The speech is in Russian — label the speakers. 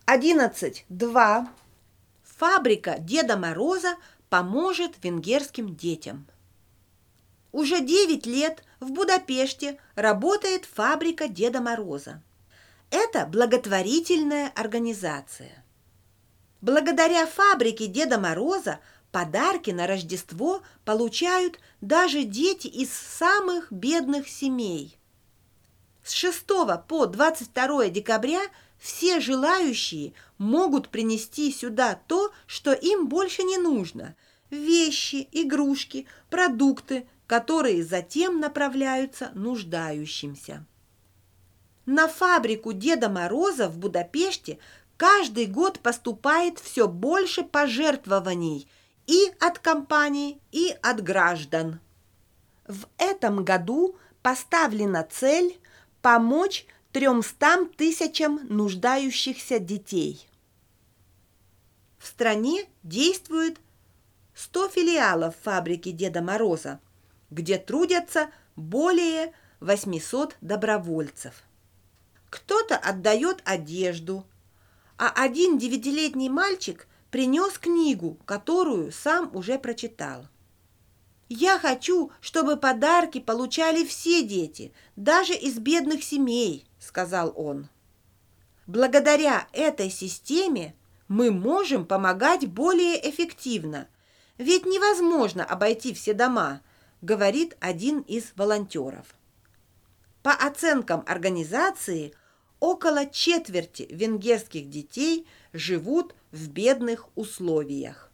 Speaker 1: 11.2. Фабрика Деда Мороза поможет венгерским детям. Уже 9 лет в Будапеште работает фабрика Деда Мороза. Это благотворительная организация. Благодаря фабрике Деда Мороза подарки на Рождество получают даже дети из самых бедных семей. С 6 по 22 декабря все желающие могут принести сюда то, что им больше не нужно – вещи, игрушки, продукты, которые затем направляются нуждающимся. На фабрику Деда Мороза в Будапеште каждый год поступает все больше пожертвований и от компаний, и от граждан. В этом году поставлена цель помочь 300 тысячам нуждающихся детей. В стране действует 100 филиалов фабрики Деда Мороза, где трудятся более 800 добровольцев. Кто-то отдает одежду, а один 9-летний мальчик принес книгу, которую сам уже прочитал. «Я хочу, чтобы подарки получали все дети, даже из бедных семей», – сказал он. Благодаря этой системе мы можем помогать более эффективно, ведь невозможно обойти все дома, говорит один из волонтеров. По оценкам организации, около четверти венгерских детей живут в бедных условиях.